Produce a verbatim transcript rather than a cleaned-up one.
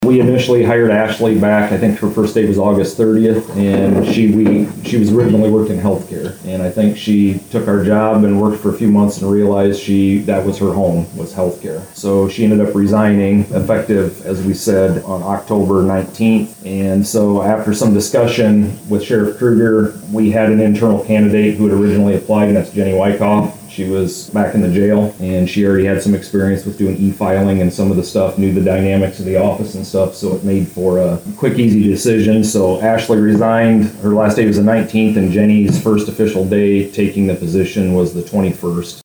We initially hired Ashley back, I think her first day was August thirtieth, and she we she was originally working healthcare, and I think she took our job and worked for a few months and realized she that was her home, was healthcare. So she ended up resigning, effective, as we said, on October nineteenth. And so after some discussion with Sheriff Kruger, we had an internal candidate who had originally applied, and that's Jenny Wyckoff. She was back in the jail, and she already had some experience with doing e-filing and some of the stuff, knew the dynamics of the office and stuff, so it made for a quick, easy decision. So Ashley resigned. Her last day was the nineteenth, and Jenny's first official day taking the position was the twenty-first.